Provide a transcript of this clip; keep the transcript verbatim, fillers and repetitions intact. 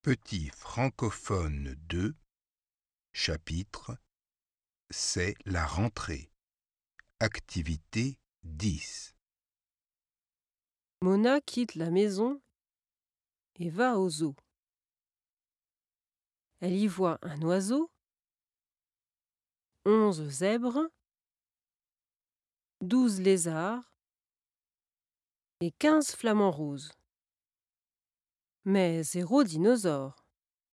Petit francophone deux, chapitre C'est la rentrée. Activité dix. Mona quitte la maison et va au zoo. Elle y voit un oiseau, onze zèbres, douze lézards et quinze flamants roses. Mais zéro dinosaure.